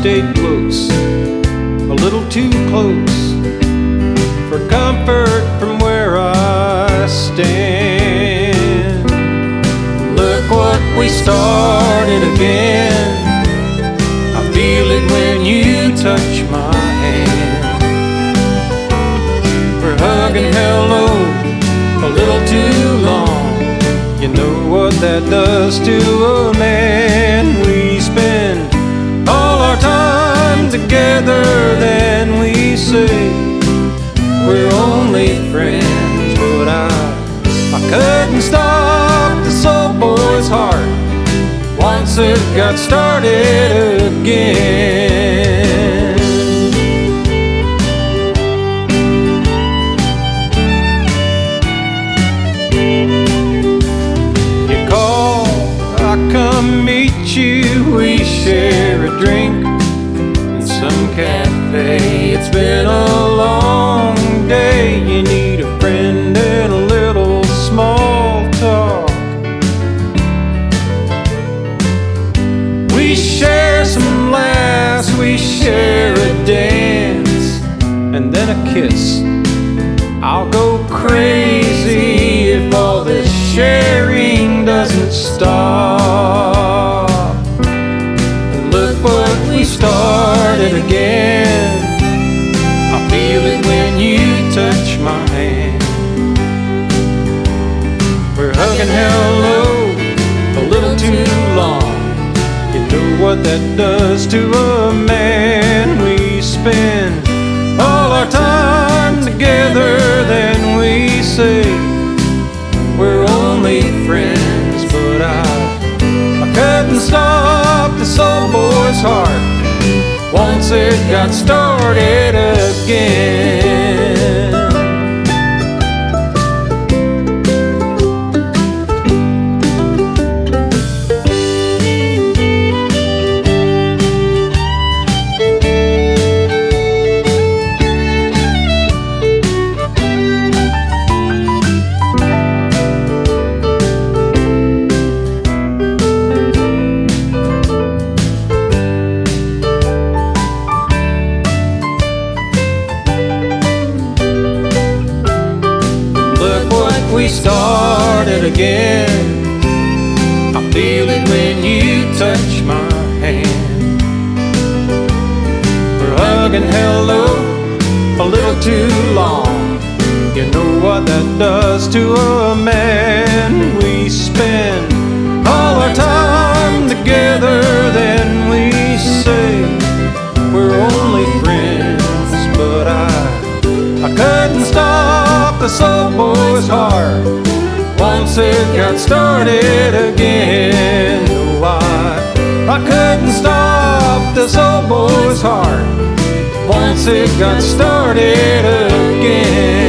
stayed close, a little too close for comfort from where I stand. Look what we started again. I feel it when you touch my hand. We're hugging hello a little too long. You know what that does to a man. We spend all our time together, then we say we're only friends. But I couldn't stop this old boy's heart once it got started again. You call, I come meet you, we share a drink in some cafe. It's been a long day, you need a friend and a little small talk. We share some laughs, we share a dance, and then a kiss. I'll go crazy if all this sharing doesn't stop. And look what we started again. I feel it when you touch my hand. We're hugging hello a little too long. You know what that does to a man. We spend all our time together, then we say we're only friends. But I couldn't stop this old boy's heart once it got started again. We started again. I feel it when you touch my hand. We're hugging hello a little too long. You know what that does to a man. We spend all our time together, then we say we're only friends. But I couldn't stop this old boy's heart once it got started again. No, I couldn't stop this old boy's heart once it got started again.